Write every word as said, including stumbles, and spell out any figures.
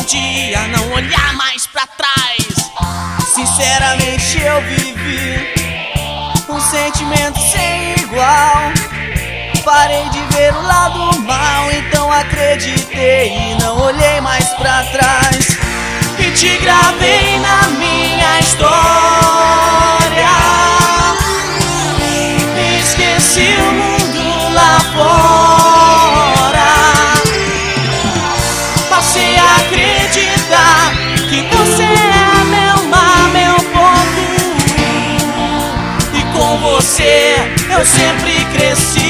podia não olhar mais pra trás. Sinceramente eu vivi um sentimento sem igual. Parei de ver o lado mal, então acreditei e não olhei mais pra trás. E te gravei na minha história. Esqueci o mundo lá fora. Passei a acreditar que você é meu mar, meu ponto. E com você eu sempre cresci.